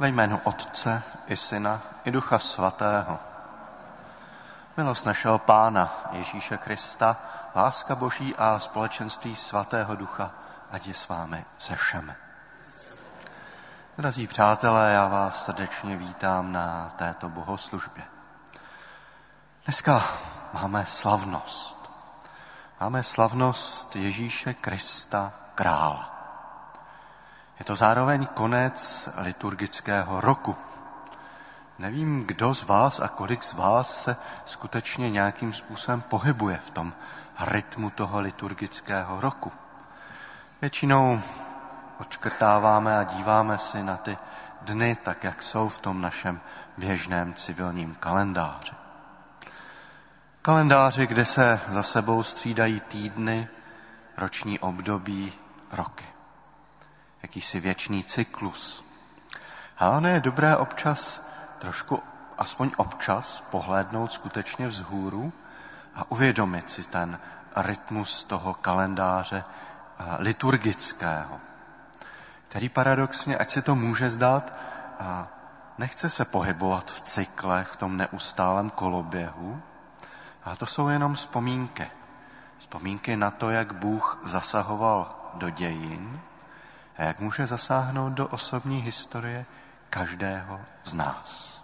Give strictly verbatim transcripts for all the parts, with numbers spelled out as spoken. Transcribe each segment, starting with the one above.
Ve jménu Otce i Syna i Ducha Svatého. Milost našeho Pána Ježíše Krista, láska Boží a společenství Svatého Ducha, ať je s vámi se všemi. Drazí přátelé, já vás srdečně vítám na této bohoslužbě. Dneska máme slavnost. Máme slavnost Ježíše Krista, krála. Je to zároveň konec liturgického roku. Nevím, kdo z vás a kolik z vás se skutečně nějakým způsobem pohybuje v tom rytmu toho liturgického roku. Většinou odškrtáváme a díváme si na ty dny, tak jak jsou v tom našem běžném civilním kalendáři. Kalendáři, kde se za sebou střídají týdny, roční období, roky. Jakýsi věčný cyklus. A ono je dobré občas, trošku, aspoň občas, pohlédnout skutečně vzhůru a uvědomit si ten rytmus toho kalendáře liturgického, který paradoxně, ať se to může zdát, nechce se pohybovat v cyklech, v tom neustálém koloběhu, ale to jsou jenom vzpomínky. Vzpomínky na to, jak Bůh zasahoval do dějin a jak může zasáhnout do osobní historie každého z nás.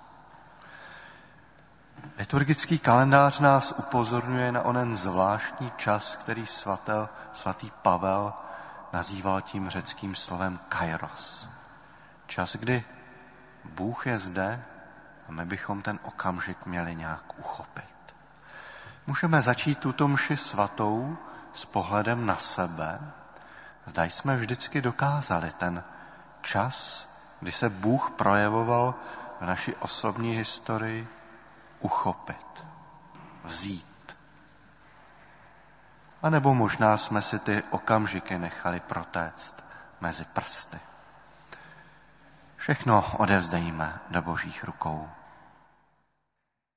Liturgický kalendář nás upozorňuje na onen zvláštní čas, který svatel, svatý Pavel nazýval tím řeckým slovem kairos. Čas, kdy Bůh je zde a my bychom ten okamžik měli nějak uchopit. Můžeme začít tuto mši svatou s pohledem na sebe. Zda jsme vždycky dokázali ten čas, kdy se Bůh projevoval v naší osobní historii, uchopit, vzít. A nebo možná jsme si ty okamžiky nechali protéct mezi prsty. Všechno odevzdejme do Božích rukou.